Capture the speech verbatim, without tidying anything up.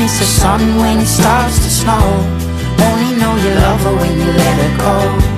miss the sun when it starts to snow. Only know you love her when you let her go.